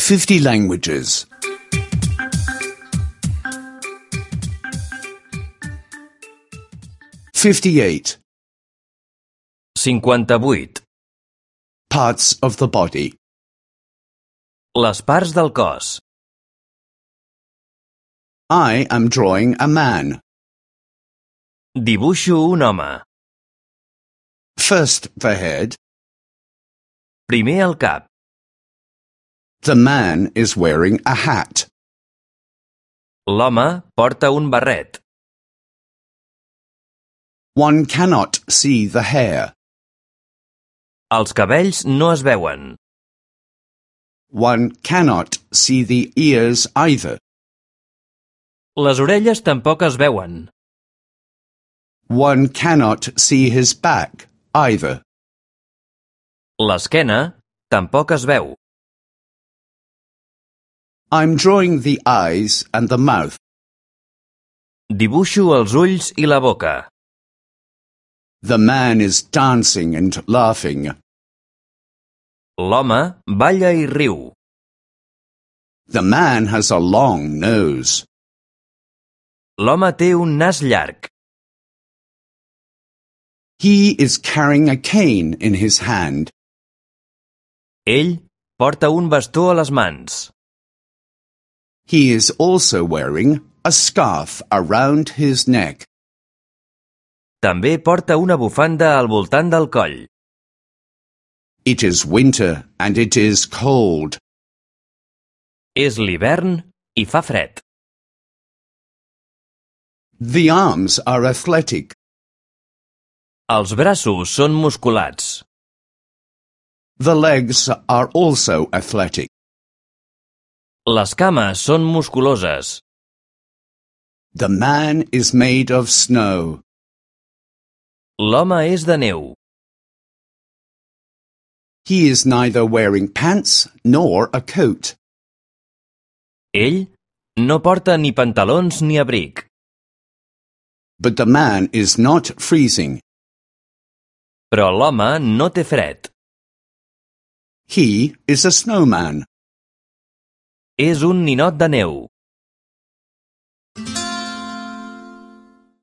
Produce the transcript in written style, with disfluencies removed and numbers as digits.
50 languages. 58. 58. Parts of the body. Les parts del cos. I am drawing a man. Dibuixo un home. First the head. Primer el cap. The man is wearing a hat. L'home porta un barret. One cannot see the hair. Els cabells no es veuen. One cannot see the ears either. Les orelles tampoc es veuen. One cannot see his back either. L'esquena tampoc es veu. I'm drawing the eyes and the mouth. Dibuixo els ulls i la boca. The man is dancing and laughing. L'home balla i riu. The man has a long nose. L'home té un nas llarg. He is carrying a cane in his hand. Ell porta un bastó a les mans. He is also wearing a scarf around his neck. També porta una bufanda al voltant del coll. It is winter and it is cold. És l'hivern i fa fred. The arms are athletic. Els braços són musculats. The legs are also athletic. Les cames són musculoses. The man is made of snow. L'home és de neu. He is neither wearing pants nor a coat. Ell no porta ni pantalons ni abric. But the man is not freezing. Però l'home no té fred. He is a snowman. És un ninot de neu.